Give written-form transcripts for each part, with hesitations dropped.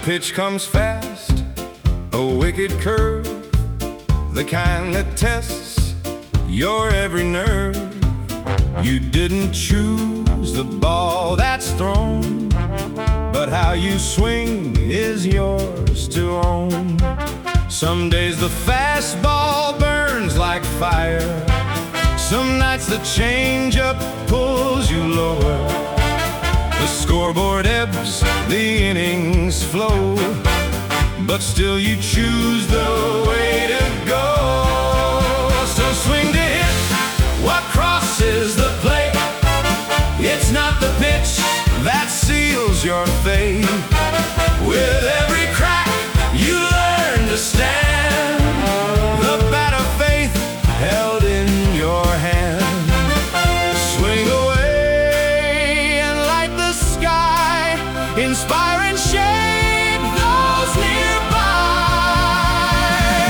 pitch comes fast, a wicked curve, the kind that tests your every nerve. You didn't choose the ball that's thrown, but how you swing is yours to own. Some days the fastball burns like fire, some nights the changeup pulls you lower. The scoreboard ebbs, the innings flow, but still you choose the way to go. So swing to hit what crosses the plate. It's not the pitch that seals your fate. With every crack you learn to stand, the bat of faith held in your hand. Swing away and light the sky, inspire and shape those nearby.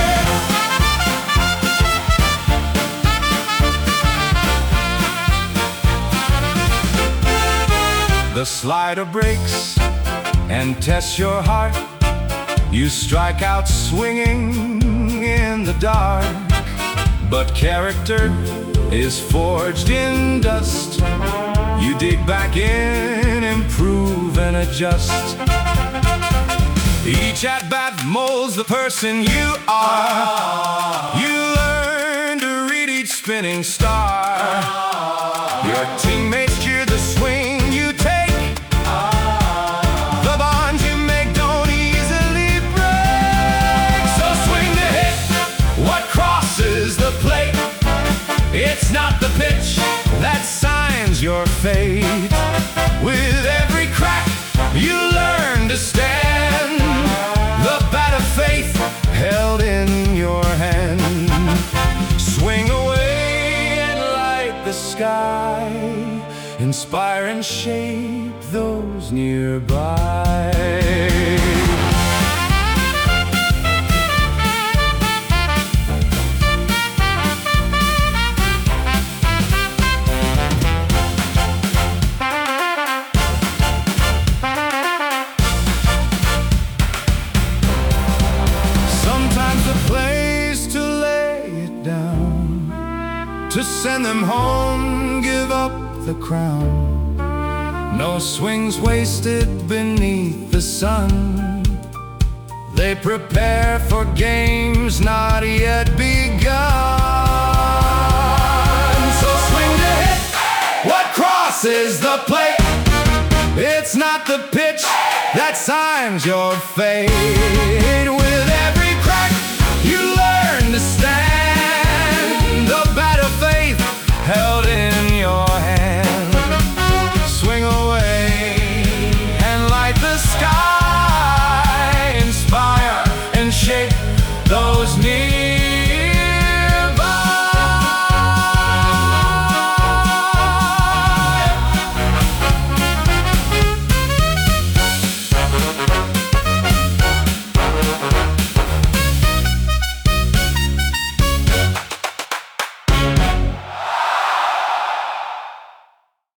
The slider breaks and tests your heart. You strike out swinging in the dark, but character is forged in dust. You dig back in, improve and adjust. Each at-bat molds the person you are. You learn to read each spinning star. Your teammates cheer the swing you take. The bonds you make don't easily break. So swing to hit what crosses the plate. It's not the pitch that signs your fate. With every crack you learn to stand, the bat of faith held in your hand. Swing away and light the sky, inspire and shape those nearby. To send them home, give up the crown. No swings wasted beneath the sun. They prepare for games not yet begun. So swing to hit what crosses the plate. It's not the pitch that signs your fate. With every